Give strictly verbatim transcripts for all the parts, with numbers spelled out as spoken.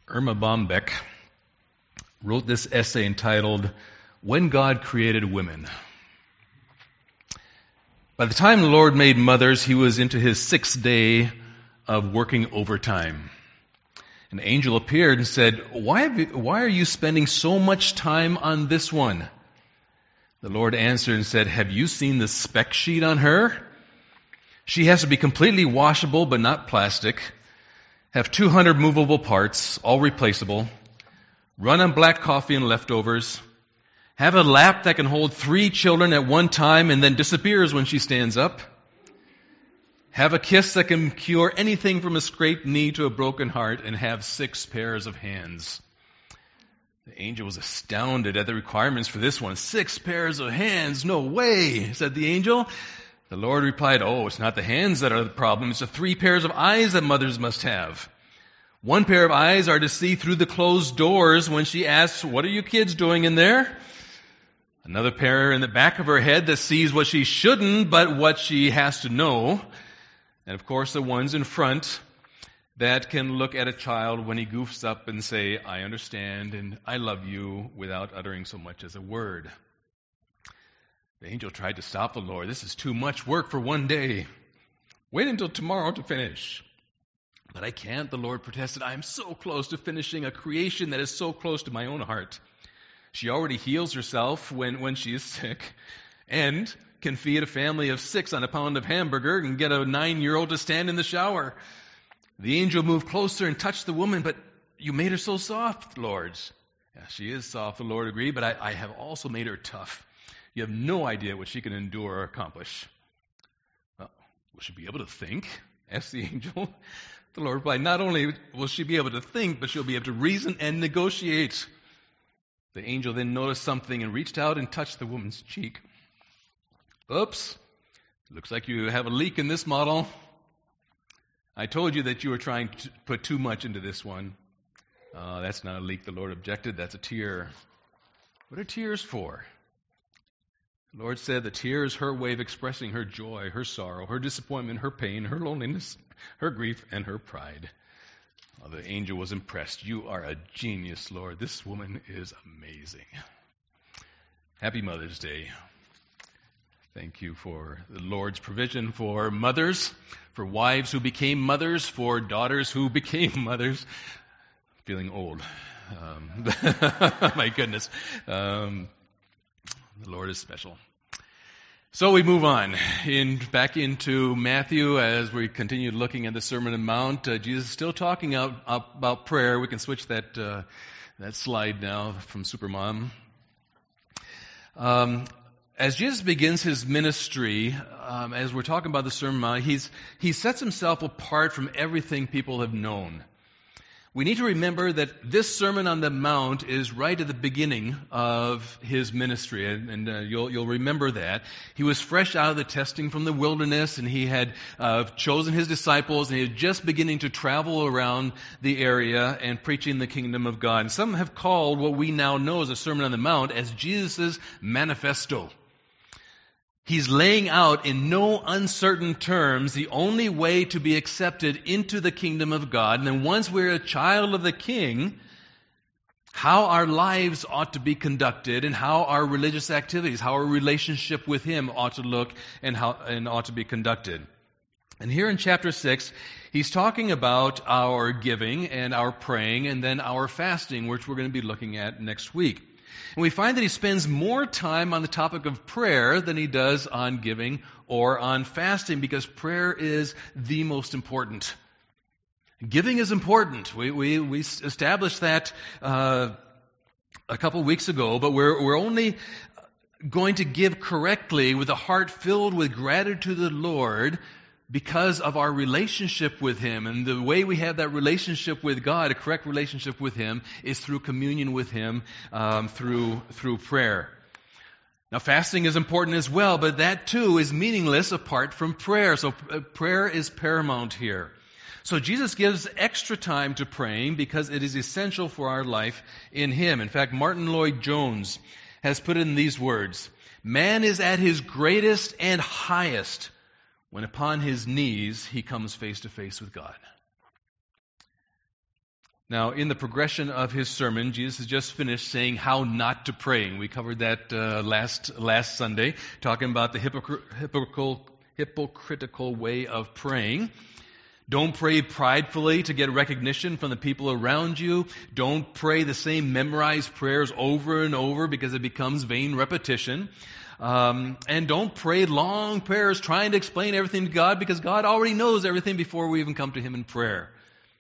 Irma Bombeck wrote this essay entitled, When God Created Women. By the time the Lord made mothers, he was into his sixth day of working overtime. An angel appeared and said, why, have you, why are you spending so much time on this one? The Lord answered and said, have you seen the spec sheet on her? She has to be completely washable but not plastic, have two hundred movable parts, all replaceable, run on black coffee and leftovers, have a lap that can hold three children at one time and then disappears when she stands up, have a kiss that can cure anything from a scraped knee to a broken heart, and have six pairs of hands. The angel was astounded at the requirements for this one. Six pairs of hands? No way, said the angel. The Lord replied, oh, it's not the hands that are the problem. It's the three pairs of eyes that mothers must have. One pair of eyes are to see through the closed doors when she asks, what are you kids doing in there? Another pair in the back of her head that sees what she shouldn't, but what she has to know. And of course, the ones in front that can look at a child when he goofs up and say, I understand and I love you, without uttering so much as a word. The angel tried to stop the Lord. This is too much work for one day. Wait until tomorrow to finish. But I can't, the Lord protested. I am so close to finishing a creation that is so close to my own heart. She already heals herself when, when she is sick, and can feed a family of six on a pound of hamburger and get a nine-year-old to stand in the shower. The angel moved closer and touched the woman, but you made her so soft, Lord. Yeah, she is soft, the Lord agreed, but I, I have also made her tough. You have no idea what she can endure or accomplish. Well, will she be able to think? Asked the angel. The Lord replied, not only will she be able to think, but she'll be able to reason and negotiate. The angel then noticed something and reached out and touched the woman's cheek. Oops, looks like you have a leak in this model. I told you that you were trying to put too much into this one. Uh, that's not a leak, the Lord objected. That's a tear. What are tears for? The Lord said the tear is her way of expressing her joy, her sorrow, her disappointment, her pain, her loneliness, her grief, and her pride. Well, the angel was impressed. You are a genius, Lord. This woman is amazing. Happy Mother's Day. Thank you for the Lord's provision for mothers, for wives who became mothers, for daughters who became mothers. Feeling old. Um, my goodness. Um, The Lord is special. So we move on in back into Matthew as we continue looking at the Sermon on the Mount. Uh, Jesus is still talking out, out about prayer. We can switch that uh, that slide now from Supermom. Um, as Jesus begins his ministry, um, as we're talking about the Sermon on the Mount, he's he sets himself apart from everything people have known. We need to remember that this Sermon on the Mount is right at the beginning of his ministry, and, and uh, you'll, you'll remember that. He was fresh out of the testing from the wilderness, and he had uh, chosen his disciples, and he was just beginning to travel around the area and preaching the kingdom of God. And some have called what we now know as a Sermon on the Mount as Jesus' manifesto. He's laying out in no uncertain terms the only way to be accepted into the kingdom of God. And then once we're a child of the King, how our lives ought to be conducted and how our religious activities, how our relationship with Him ought to look and how and ought to be conducted. And here in chapter six, he's talking about our giving and our praying and then our fasting, which we're going to be looking at next week. And we find that he spends more time on the topic of prayer than he does on giving or on fasting, because prayer is the most important. Giving is important. We we, we established that uh, a couple weeks ago, but we're we're only going to give correctly with a heart filled with gratitude to the Lord because of our relationship with Him. And the way we have that relationship with God, a correct relationship with Him, is through communion with Him, um, through through prayer. Now, fasting is important as well, but that too is meaningless apart from prayer. So uh, prayer is paramount here. So Jesus gives extra time to praying because it is essential for our life in Him. In fact, Martin Lloyd-Jones has put it in these words: man is at his greatest and highest when upon his knees he comes face to face with God. Now, in the progression of his sermon, Jesus has just finished saying how not to pray. And we covered that uh, last last Sunday, talking about the hypocr- hypocritical, hypocritical way of praying. Don't pray pridefully to get recognition from the people around you. Don't pray the same memorized prayers over and over because it becomes vain repetition. Um, and don't pray long prayers trying to explain everything to God because God already knows everything before we even come to Him in prayer.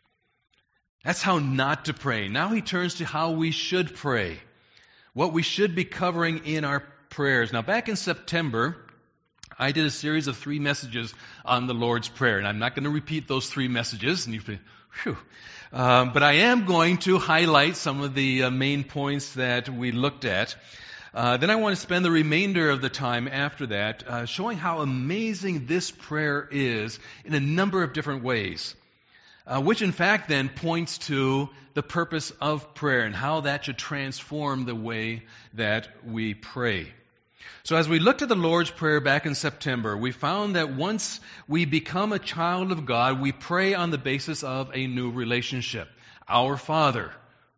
That's how not to pray. Now he turns to how we should pray. What we should be covering in our prayers. Now back in September, I did a series of three messages on the Lord's Prayer. And I'm not going to repeat those three messages. And you say, whew. Um, but I am going to highlight some of the uh, main points that we looked at. Uh, then I want to spend the remainder of the time after that uh, showing how amazing this prayer is in a number of different ways. Uh, which in fact then points to the purpose of prayer and how that should transform the way that we pray. So as we looked at the Lord's Prayer back in September, we found that once we become a child of God, we pray on the basis of a new relationship. Our Father,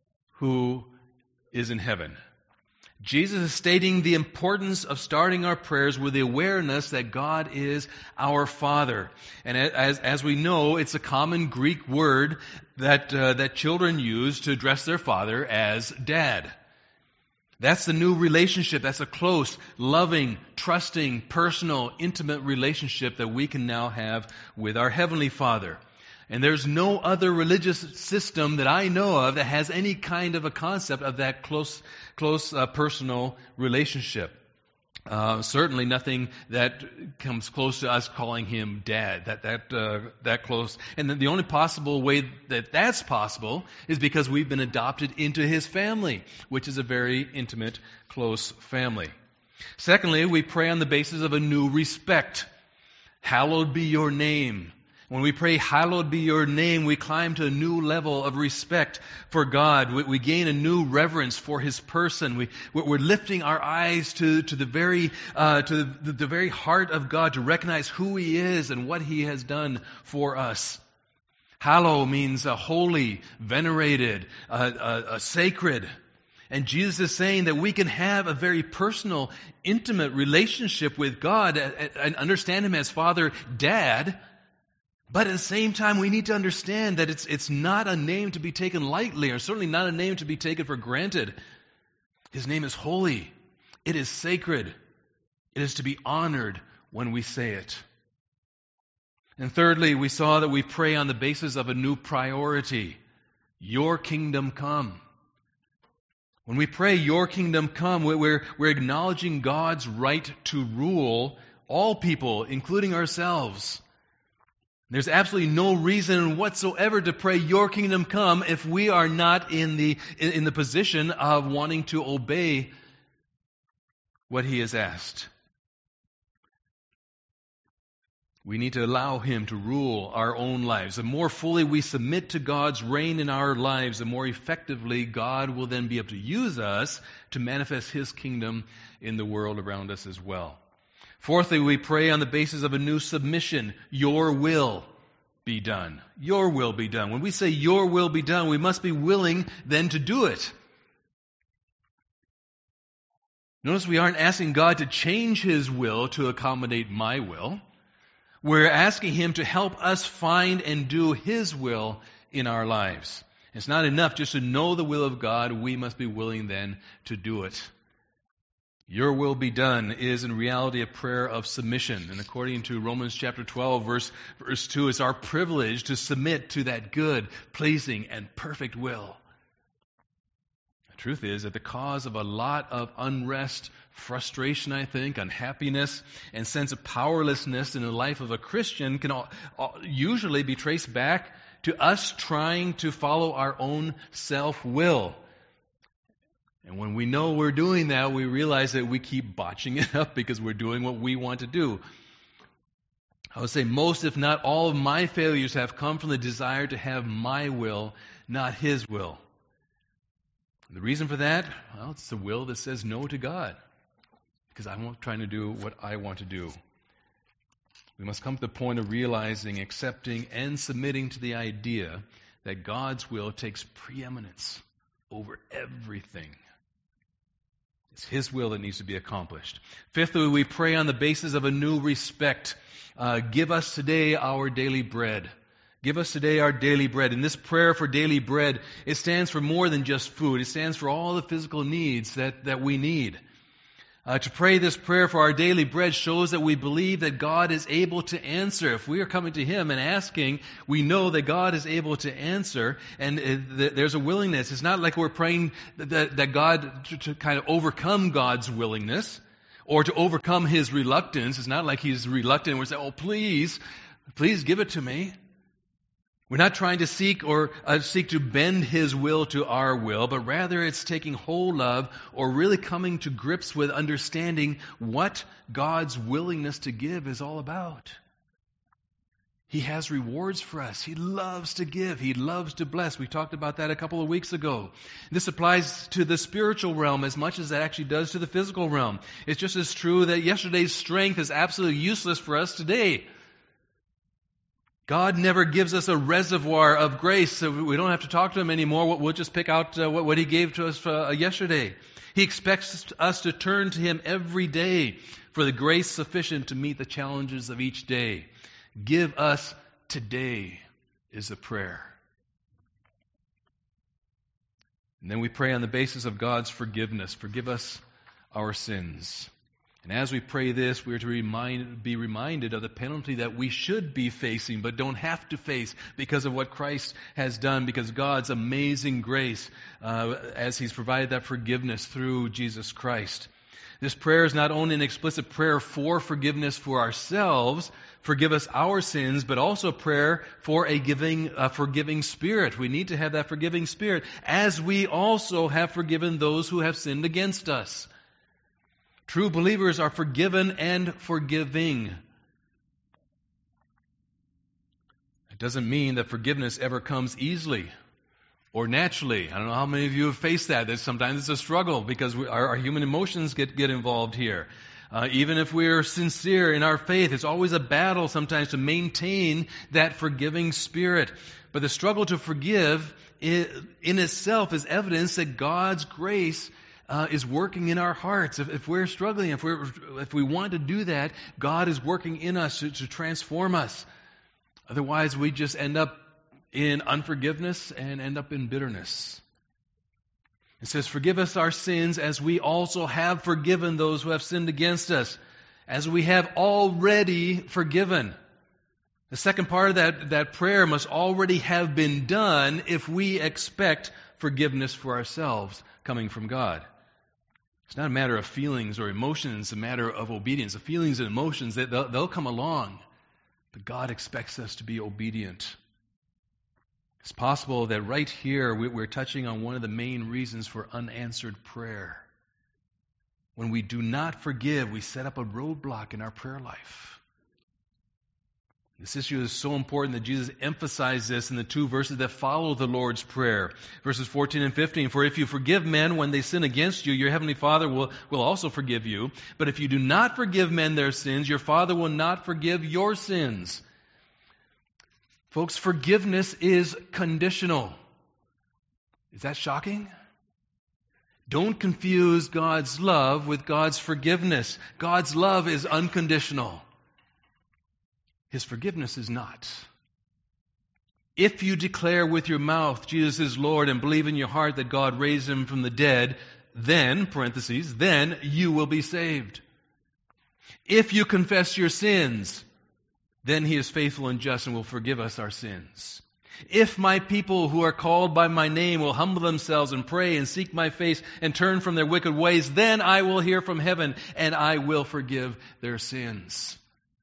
who is in heaven. Jesus is stating the importance of starting our prayers with the awareness that God is our Father. And as, as we know, it's a common Greek word that, uh, that children use to address their father as Dad. That's the new relationship. That's a close, loving, trusting, personal, intimate relationship that we can now have with our Heavenly Father. And there's no other religious system that I know of that has any kind of a concept of that close, close uh, personal relationship. Uh, certainly nothing that comes close to us calling Him Dad. That that uh, that close. And the only possible way that that's possible is because we've been adopted into His family, which is a very intimate, close family. Secondly, we pray on the basis of a new respect. Hallowed be your name. When we pray, hallowed be your name, we climb to a new level of respect for God. We, we gain a new reverence for His person. We, we're lifting our eyes to, to, the very, uh, to the, the very heart of God to recognize who He is and what He has done for us. Hallow means uh, holy, venerated, uh, uh, uh, sacred. And Jesus is saying that we can have a very personal, intimate relationship with God and understand Him as Father, Dad. But at the same time, we need to understand that it's it's not a name to be taken lightly, or certainly not a name to be taken for granted. His name is holy. It is sacred. It is to be honored when we say it. And thirdly, we saw that we pray on the basis of a new priority. Your kingdom come. When we pray, your kingdom come, we're, we're acknowledging God's right to rule all people, including ourselves. There's absolutely no reason whatsoever to pray, your kingdom come, if we are not in the, in, in the position of wanting to obey what He has asked. We need to allow Him to rule our own lives. The more fully we submit to God's reign in our lives, the more effectively God will then be able to use us to manifest His kingdom in the world around us as well. Fourthly, we pray on the basis of a new submission. Your will be done. Your will be done. When we say your will be done, we must be willing then to do it. Notice we aren't asking God to change His will to accommodate my will. We're asking Him to help us find and do His will in our lives. It's not enough just to know the will of God. We must be willing then to do it. Your will be done is in reality a prayer of submission. And according to Romans chapter twelve, verse, verse two, it's our privilege to submit to that good, pleasing, and perfect will. The truth is that the cause of a lot of unrest, frustration, I think, unhappiness, and sense of powerlessness in the life of a Christian can all, all, usually be traced back to us trying to follow our own self-will. And when we know we're doing that, we realize that we keep botching it up because we're doing what we want to do. I would say most, if not all, of my failures have come from the desire to have my will, not His will. The reason for that? Well, it's the will that says no to God. Because I'm trying to do what I want to do. We must come to the point of realizing, accepting, and submitting to the idea that God's will takes preeminence over everything. It's His will that needs to be accomplished. Fifthly, we pray on the basis of a new respect. Uh, give us today our daily bread. Give us today our daily bread. And this prayer for daily bread, it stands for more than just food. It stands for all the physical needs that, that we need. Uh, to pray this prayer for our daily bread shows that we believe that God is able to answer. If we are coming to Him and asking, we know that God is able to answer, and uh, th- there's a willingness. It's not like we're praying that, that God, to, to kind of overcome God's willingness, or to overcome His reluctance. It's not like He's reluctant and we're saying, oh, please, please give it to me. We're not trying to seek or uh, seek to bend His will to our will, but rather it's taking hold of or really coming to grips with understanding what God's willingness to give is all about. He has rewards for us. He loves to give. He loves to bless. We talked about that a couple of weeks ago. This applies to the spiritual realm as much as it actually does to the physical realm. It's just as true that yesterday's strength is absolutely useless for us today. God never gives us a reservoir of grace, so we don't have to talk to Him anymore. We'll just pick out uh, what He gave to us uh, yesterday. He expects us to turn to Him every day for the grace sufficient to meet the challenges of each day. Give us today is a prayer. And then we pray on the basis of God's forgiveness. Forgive us our sins. And as we pray this, we are to remind, be reminded of the penalty that we should be facing, but don't have to face because of what Christ has done, because God's amazing grace, uh, as He's provided that forgiveness through Jesus Christ. This prayer is not only an explicit prayer for forgiveness for ourselves, forgive us our sins, but also a prayer for a giving, a forgiving spirit. We need to have that forgiving spirit, as we also have forgiven those who have sinned against us. True believers are forgiven and forgiving. It doesn't mean that forgiveness ever comes easily or naturally. I don't know how many of you have faced that. That sometimes it's a struggle because we, our, our human emotions get, get involved here. Uh, even if we are sincere in our faith, it's always a battle sometimes to maintain that forgiving spirit. But the struggle to forgive in, in itself is evidence that God's grace Uh, is working in our hearts. If, if we're struggling, if we if we want to do that, God is working in us to, to transform us. Otherwise, we just end up in unforgiveness and end up in bitterness. It says, forgive us our sins as we also have forgiven those who have sinned against us, as we have already forgiven. The second part of that, that prayer must already have been done if we expect forgiveness for ourselves coming from God. It's not a matter of feelings or emotions, it's a matter of obedience. The feelings and emotions, they'll, they'll come along, but God expects us to be obedient. It's possible that right here we're touching on one of the main reasons for unanswered prayer. When we do not forgive, we set up a roadblock in our prayer life. This issue is so important that Jesus emphasized this in the two verses that follow the Lord's Prayer. Verses fourteen and fifteen, for if you forgive men when they sin against you, your heavenly Father will, will also forgive you. But if you do not forgive men their sins, your Father will not forgive your sins. Folks, forgiveness is conditional. Is that shocking? Don't confuse God's love with God's forgiveness. God's love is unconditional. His forgiveness is not. If you declare with your mouth Jesus is Lord and believe in your heart that God raised Him from the dead, then, parentheses, then you will be saved. If you confess your sins, then He is faithful and just and will forgive us our sins. If my people who are called by my name will humble themselves and pray and seek my face and turn from their wicked ways, then I will hear from heaven and I will forgive their sins.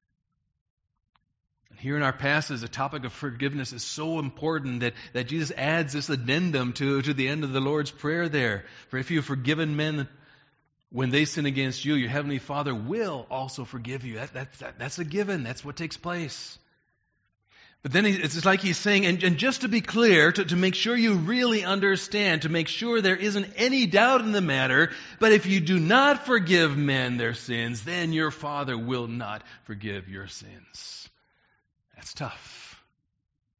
Here in our passage, the topic of forgiveness is so important that, that Jesus adds this addendum to, to the end of the Lord's Prayer there. For if you have forgiven men when they sin against you, your heavenly Father will also forgive you. That, that, that, that's a given. That's what takes place. But then he, it's like He's saying, and, and just to be clear, to, to make sure you really understand, to make sure there isn't any doubt in the matter, but if you do not forgive men their sins, then your Father will not forgive your sins. That's tough.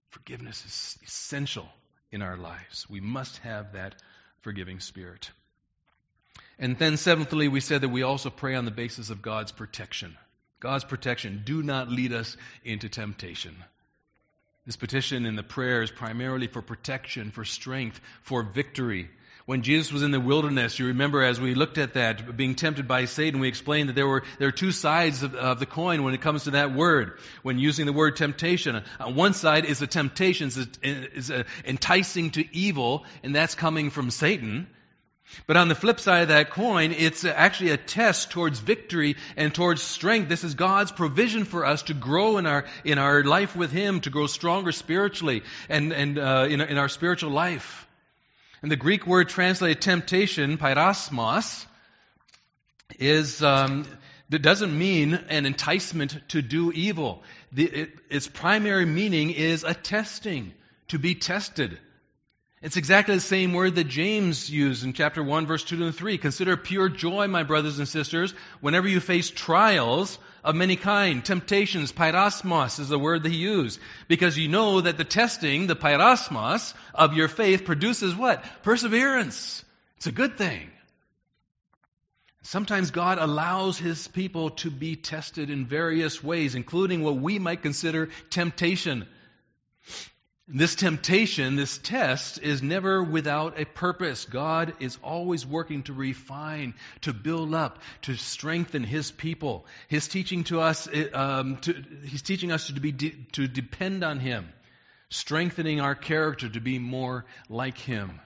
Forgiveness is essential in our lives. We must have that forgiving spirit. And then seventhly, we said that we also pray on the basis of God's protection. God's protection. Do not lead us into temptation. This petition in the prayer is primarily for protection, for strength, for victory. When Jesus was in the wilderness, you remember as we looked at that, being tempted by Satan, we explained that there were there are two sides of, of the coin when it comes to that word. When using the word temptation, on one side is a temptation, is, is a enticing to evil, and that's coming from Satan. But on the flip side of that coin, it's actually a test towards victory and towards strength. This is God's provision for us to grow in our in our life with Him, to grow stronger spiritually and and uh, in in our spiritual life. And the Greek word translated temptation, pyrasmos, is um, it doesn't mean an enticement to do evil. The, it, its primary meaning is a testing, to be tested. It's exactly the same word that James used in chapter one, verse two and three. Consider pure joy, my brothers and sisters, whenever you face trials of many kind. Temptations, pyrasmos is the word that he used. Because you know that the testing, the pyrasmos of your faith produces what? Perseverance. It's a good thing. Sometimes God allows His people to be tested in various ways, including what we might consider temptation. This temptation, this test, is never without a purpose. God is always working to refine, to build up, to strengthen His people. His teaching to us, um, to, He's teaching us to be de- to depend on Him, strengthening our character to be more like Him.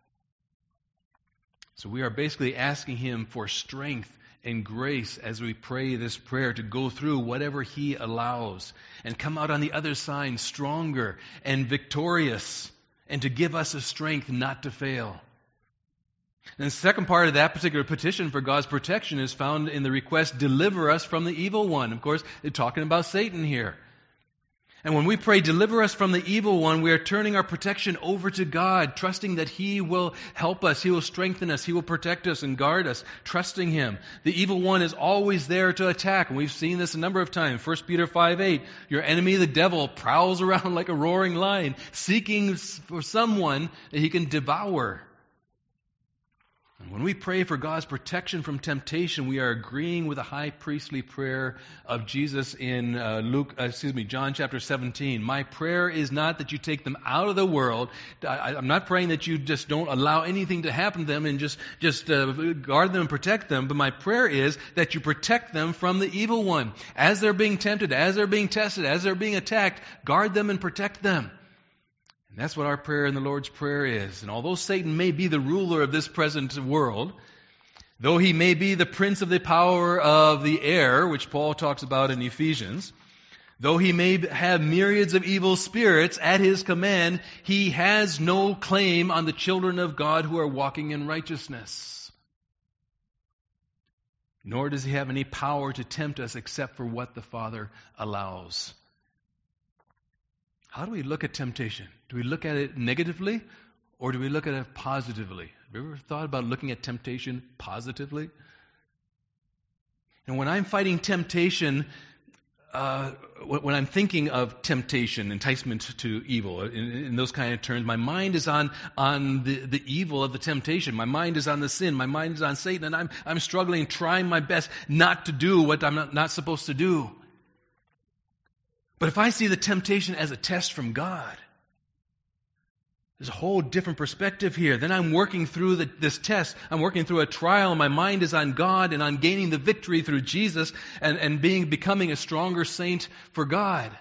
So we are basically asking Him for strength and grace as we pray this prayer to go through whatever He allows and come out on the other side stronger and victorious, and to give us a strength not to fail. And the second part of that particular petition for God's protection is found in the request, deliver us from the evil one. Of course, they're talking about Satan here. And when we pray, deliver us from the evil one, we are turning our protection over to God, trusting that He will help us, He will strengthen us, He will protect us and guard us, trusting Him. The evil one is always there to attack, and we've seen this a number of times. First Peter five eight, your enemy, the devil, prowls around like a roaring lion, seeking for someone that he can devour. And when we pray for God's protection from temptation, we are agreeing with the high priestly prayer of Jesus in uh, Luke, uh, excuse me, John chapter seventeen. My prayer is not that you take them out of the world. I, I'm not praying that you just don't allow anything to happen to them and just just uh, guard them and protect them. But my prayer is that you protect them from the evil one. As they're being tempted, as they're being tested, as they're being attacked, guard them and protect them. And that's what our prayer in the Lord's Prayer is. And although Satan may be the ruler of this present world, though he may be the prince of the power of the air, which Paul talks about in Ephesians, though he may have myriads of evil spirits at his command, he has no claim on the children of God who are walking in righteousness. Nor does he have any power to tempt us except for what the Father allows. How do we look at temptation? Do we look at it negatively, or do we look at it positively? Have you ever thought about looking at temptation positively? And when I'm fighting temptation, uh, when I'm thinking of temptation, enticement to evil, in, in those kind of terms, my mind is on on the, the evil of the temptation. My mind is on the sin. My mind is on Satan, and I'm I'm struggling, trying my best not to do what I'm not, not supposed to do. But if I see the temptation as a test from God, there's a whole different perspective here. Then I'm working through the, this test. I'm working through a trial. My mind is on God and on gaining the victory through Jesus and, and being becoming a stronger saint for God.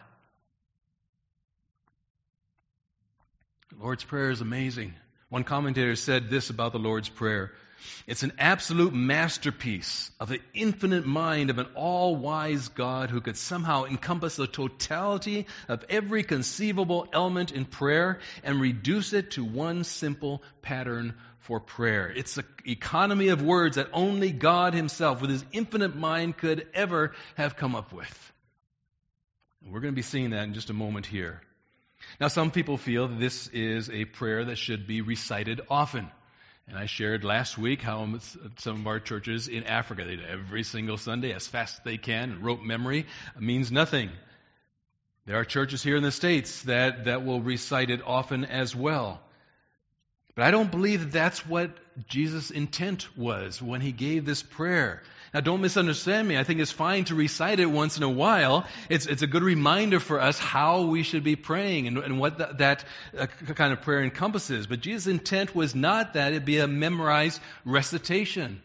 The Lord's Prayer is amazing. One commentator said this about the Lord's Prayer. It's an absolute masterpiece of the infinite mind of an all-wise God who could somehow encompass the totality of every conceivable element in prayer and reduce it to one simple pattern for prayer. It's an economy of words that only God Himself, with His infinite mind, could ever have come up with. And we're going to be seeing that in just a moment here. Now, some people feel that this is a prayer that should be recited often. And I shared last week how some of our churches in Africa, they do every single Sunday as fast as they can, and rote memory means nothing. There are churches here in the States that, that will recite it often as well. But I don't believe that that's what Jesus' intent was when he gave this prayer. Now, don't misunderstand me. I think it's fine to recite it once in a while. It's, it's a good reminder for us how we should be praying and, and what that, that uh, kind of prayer encompasses. But Jesus' intent was not that it be a memorized recitation.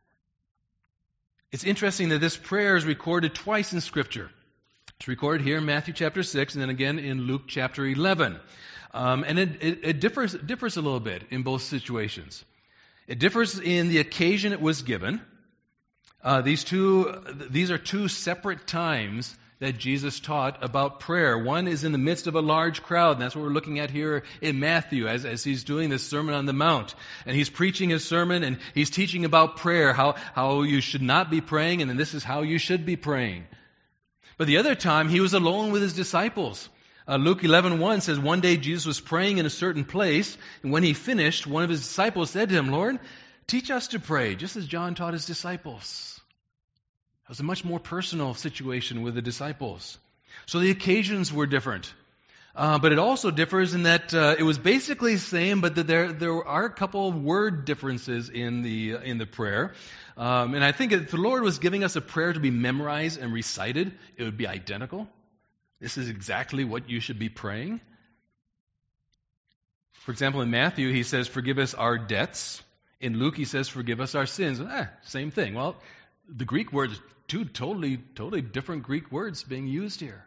It's interesting that this prayer is recorded twice in Scripture. It's recorded here in Matthew chapter six and then again in Luke chapter eleven. Um, and it, it, it differs, differs a little bit in both situations. It differs in the occasion it was given. Uh, these two, these are two separate times that Jesus taught about prayer. One is in the midst of a large crowd, and that's what we're looking at here in Matthew as, as he's doing this Sermon on the Mount. And he's preaching his sermon, and he's teaching about prayer, how, how you should not be praying, and then this is how you should be praying. But the other time, he was alone with his disciples. Uh, Luke eleven one says, one day Jesus was praying in a certain place, and when he finished, one of his disciples said to him, Lord, teach us to pray, just as John taught his disciples. It was a much more personal situation with the disciples. So the occasions were different. Uh, but it also differs in that uh, it was basically the same, but that there there are a couple of word differences in the uh, in the prayer. Um, and I think if the Lord was giving us a prayer to be memorized and recited, it would be identical. This is exactly what you should be praying. For example, in Matthew, he says, forgive us our debts. In Luke, he says, forgive us our sins. Eh, same thing. Well, the Greek words, two totally, totally different Greek words being used here.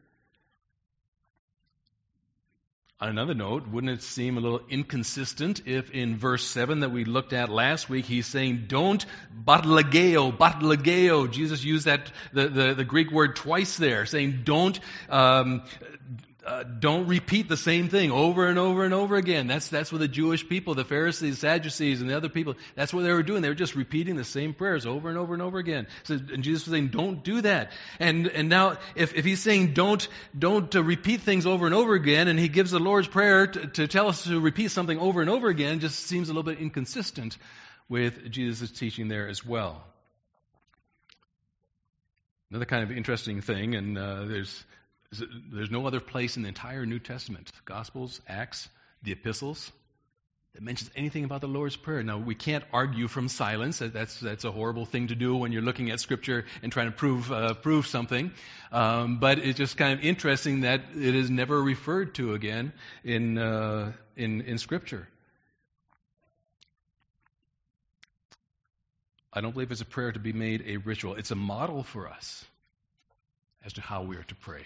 On another note, wouldn't it seem a little inconsistent if in verse seven that we looked at last week, he's saying, don't batlageo, batlageo. Jesus used that, the, the, the Greek word twice there, saying don't, um, Uh, don't repeat the same thing over and over and over again. That's that's what the Jewish people, the Pharisees, Sadducees, and the other people, that's what they were doing. They were just repeating the same prayers over and over and over again. So, and Jesus was saying, don't do that. And and now, if, if he's saying don't don't uh, repeat things over and over again, and he gives the Lord's Prayer to, to tell us to repeat something over and over again, it just seems a little bit inconsistent with Jesus' teaching there as well. Another kind of interesting thing, and uh, there's There's no other place in the entire New Testament, Gospels, Acts, the Epistles, that mentions anything about the Lord's Prayer. Now, we can't argue from silence. That's that's a horrible thing to do when you're looking at Scripture and trying to prove uh, prove something. Um, but it's just kind of interesting that it is never referred to again in uh, in in Scripture. I don't believe it's a prayer to be made a ritual. It's a model for us as to how we are to pray.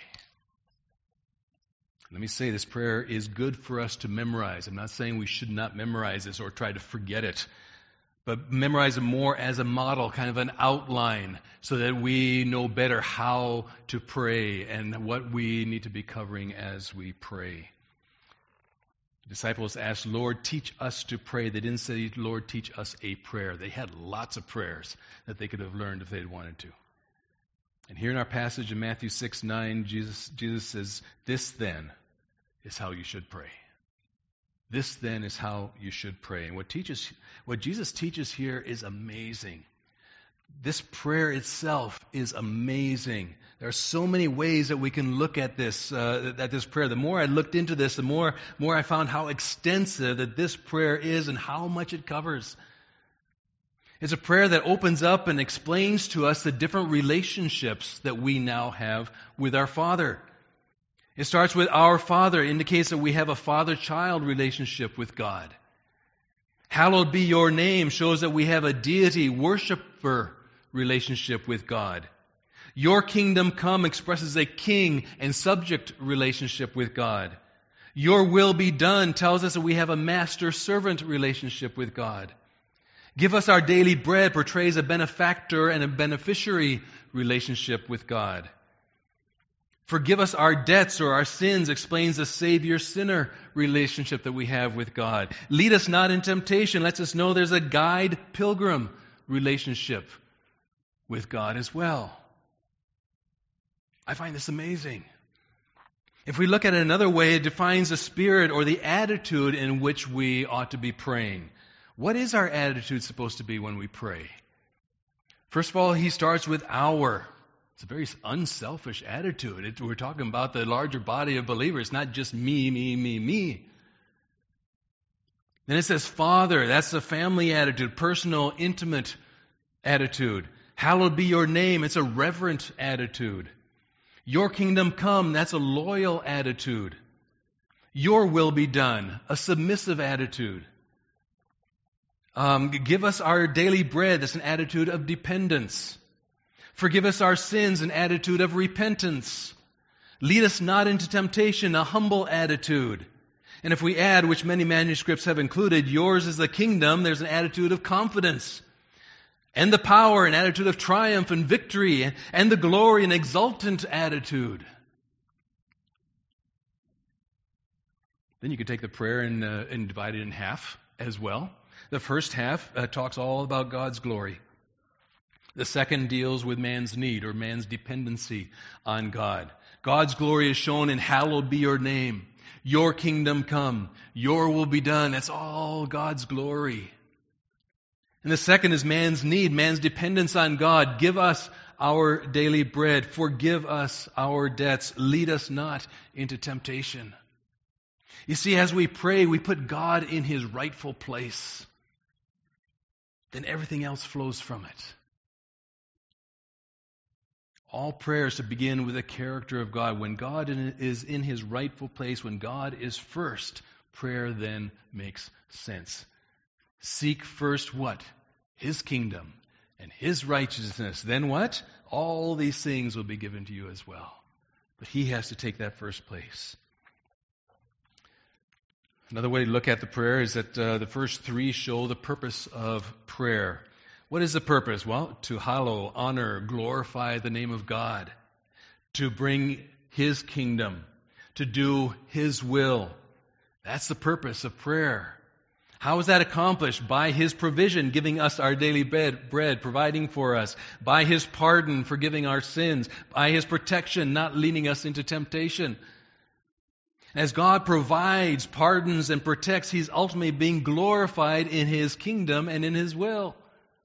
Let me say this prayer is good for us to memorize. I'm not saying we should not memorize this or try to forget it, but memorize it more as a model, kind of an outline, so that we know better how to pray and what we need to be covering as we pray. The disciples asked, Lord, teach us to pray. They didn't say, Lord, teach us a prayer. They had lots of prayers that they could have learned if they'd wanted to. And here in our passage in Matthew six nine, Jesus, Jesus says, this then is how you should pray. This then is how you should pray. And what teaches, what Jesus teaches here is amazing. This prayer itself is amazing. There are so many ways that we can look at this, uh, at this prayer. The more I looked into this, the more, more I found how extensive that this prayer is and how much it covers. It's a prayer that opens up and explains to us the different relationships that we now have with our Father. It starts with our Father, indicates that we have a father-child relationship with God. Hallowed be your name shows that we have a deity worshiper relationship with God. Your kingdom come expresses a king and subject relationship with God. Your will be done tells us that we have a master-servant relationship with God. Give us our daily bread portrays a benefactor and a beneficiary relationship with God. Forgive us our debts or our sins explains the Savior-sinner relationship that we have with God. Lead us not in temptation lets us know there's a guide-pilgrim relationship with God as well. I find this amazing. If we look at it another way, it defines the spirit or the attitude in which we ought to be praying. What is our attitude supposed to be when we pray? First of all, he starts with our. It's a very unselfish attitude. It, we're talking about the larger body of believers, not just me, me, me, me. Then it says Father. That's a family attitude, personal, intimate attitude. Hallowed be your name. It's a reverent attitude. Your kingdom come. That's a loyal attitude. Your will be done. A submissive attitude. Um, give us our daily bread. That's an attitude of dependence. Forgive us our sins, an attitude of repentance. Lead us not into temptation, a humble attitude. And if we add, which many manuscripts have included, yours is the kingdom, there's an attitude of confidence. And the power, an attitude of triumph and victory. And the glory, an exultant attitude. Then you could take the prayer and, uh, and divide it in half as well. The first half uh, talks all about God's glory. The second deals with man's need or man's dependency on God. God's glory is shown in hallowed be your name. Your kingdom come. Your will be done. That's all God's glory. And the second is man's need, man's dependence on God. Give us our daily bread. Forgive us our debts. Lead us not into temptation. You see, as we pray, we put God in His rightful place. Then everything else flows from it. All prayers to begin with the character of God. When God is in His rightful place, when God is first, prayer then makes sense. Seek first what? His kingdom and His righteousness. Then what? All these things will be given to you as well. But He has to take that first place. Another way to look at the prayer is that uh, the first three show the purpose of prayer. What is the purpose? Well, to hallow, honor, glorify the name of God, to bring His kingdom, to do His will. That's the purpose of prayer. How is that accomplished? By His provision, giving us our daily bread, bread, providing for us. By His pardon, forgiving our sins. By His protection, not leading us into temptation. As God provides, pardons, and protects, He's ultimately being glorified in His kingdom and in His will.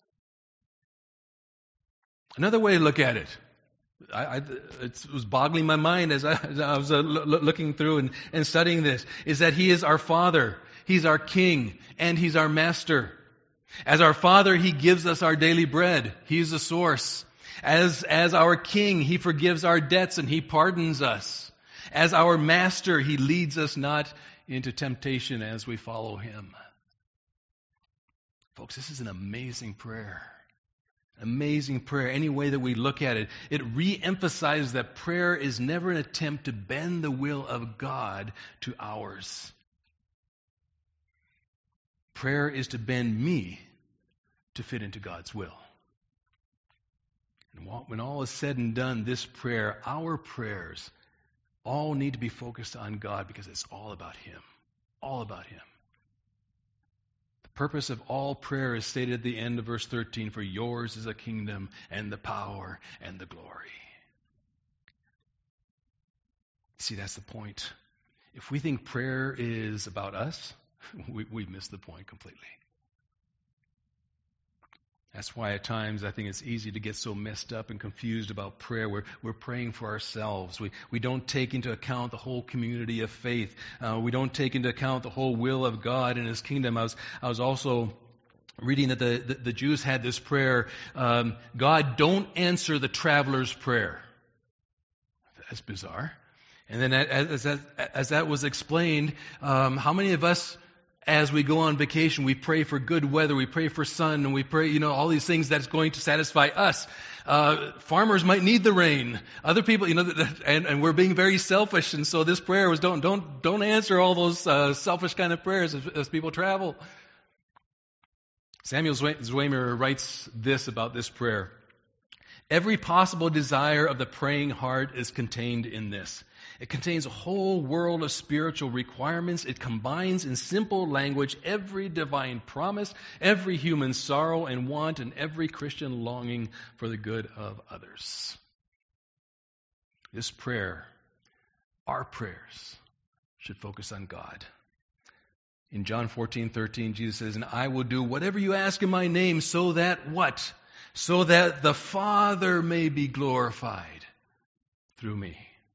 Another way to look at it, I, I, it was boggling my mind as I, as I was uh, lo- looking through and, and studying this, is that He is our Father, He's our King, and He's our Master. As our Father, He gives us our daily bread. He's the source. As, as our King, He forgives our debts and He pardons us. As our Master, He leads us not into temptation as we follow Him. Folks, this is an amazing prayer. Amazing prayer. Any way that we look at it, it re-emphasizes that prayer is never an attempt to bend the will of God to ours. Prayer is to bend me to fit into God's will. And when all is said and done, this prayer, our prayers, all need to be focused on God because it's all about Him. All about Him. The purpose of all prayer is stated at the end of verse thirteen, for yours is the kingdom and the power and the glory. See, that's the point. If we think prayer is about us, we, we've missed the point completely. That's why at times I think it's easy to get so messed up and confused about prayer. We're, we're praying for ourselves. We, we don't take into account the whole community of faith. Uh, we don't take into account the whole will of God and His kingdom. I was, I was also reading that the, the, the Jews had this prayer, um, God, don't answer the traveler's prayer. That's bizarre. And then as, as, that, as that was explained, um, how many of us, as we go on vacation, we pray for good weather, we pray for sun, and we pray, you know, all these things that's going to satisfy us. Uh, farmers might need the rain. Other people, you know, and, and we're being very selfish, and so this prayer was don't don't don't answer all those uh, selfish kind of prayers as, as people travel. Samuel Zwemer writes this about this prayer. Every possible desire of the praying heart is contained in this. It contains a whole world of spiritual requirements. It combines in simple language every divine promise, every human sorrow and want, and every Christian longing for the good of others. This prayer, our prayers, should focus on God. In John fourteen thirteen, Jesus says, and I will do whatever you ask in my name so that what? so that the Father may be glorified through me.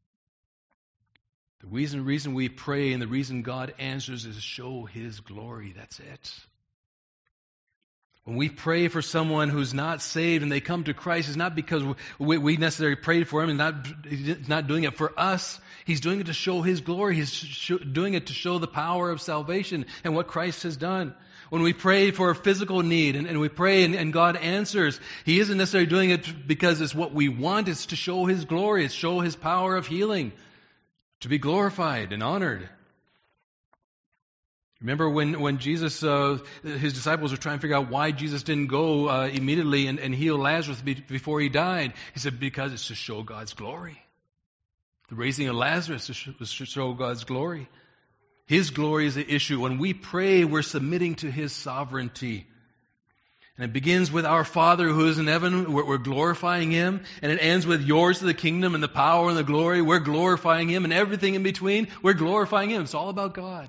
The reason, reason we pray and the reason God answers is to show His glory. That's it. When we pray for someone who's not saved and they come to Christ, it's not because we, we necessarily prayed for him and not, He's not doing it for us. He's doing it to show His glory. He's sh- doing it to show the power of salvation and what Christ has done. When we pray for a physical need and, and we pray and, and God answers, He isn't necessarily doing it because it's what we want. It's to show His glory. It's to show His power of healing, to be glorified and honored. Remember when, when Jesus, uh, His disciples were trying to figure out why Jesus didn't go uh, immediately and, and heal Lazarus be, before he died. He said, because it's to show God's glory. The raising of Lazarus was to show God's glory. His glory is the issue. When we pray, we're submitting to His sovereignty. And it begins with our Father who is in heaven. We're, we're glorifying Him. And it ends with yours to the kingdom and the power and the glory. We're glorifying Him. And everything in between, we're glorifying Him. It's all about God.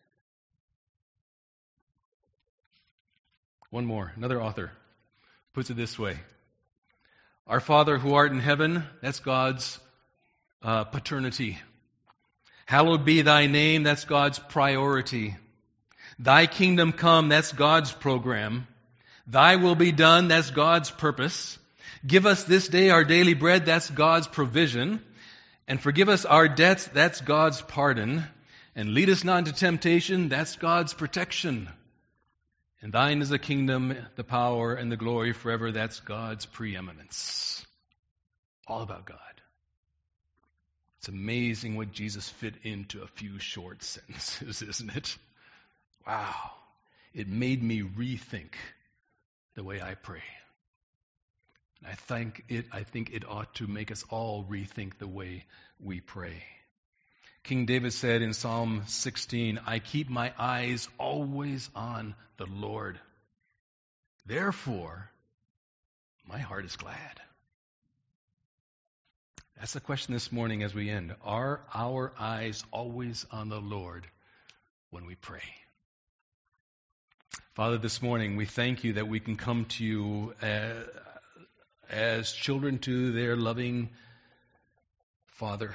One more. Another author puts it this way. Our Father who art in heaven, that's God's uh, paternity. Hallowed be Thy name, that's God's priority. Thy kingdom come, that's God's program. Thy will be done, that's God's purpose. Give us this day our daily bread, that's God's provision. And forgive us our debts, that's God's pardon. And lead us not into temptation, that's God's protection. And thine is the kingdom, the power, and the glory forever. That's God's preeminence. All about God. It's amazing what Jesus fit into a few short sentences, isn't it? Wow. It made me rethink the way I pray. I think it, I think it ought to make us all rethink the way we pray. King David said in Psalm sixteen, I keep my eyes always on the Lord. Therefore, my heart is glad. That's the question this morning as we end. Are our eyes always on the Lord when we pray? Father, this morning we thank You that we can come to You as, as children to their loving Father.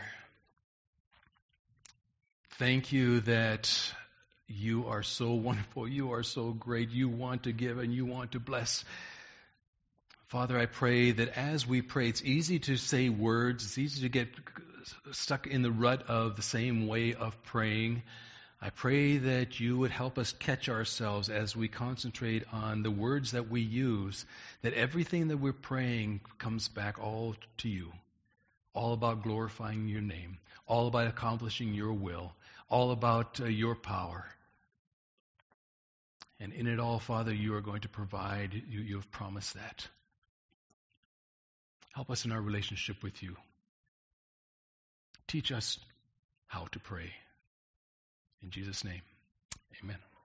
Thank You that You are so wonderful. You are so great. You want to give and You want to bless. Father, I pray that as we pray, it's easy to say words. It's easy to get stuck in the rut of the same way of praying. I pray that You would help us catch ourselves as we concentrate on the words that we use, that everything that we're praying comes back all to You, all about glorifying Your name, all about accomplishing Your will, all about uh, Your power. And in it all, Father, You are going to provide. You, you have promised that. Help us in our relationship with You. Teach us how to pray. In Jesus' name, amen.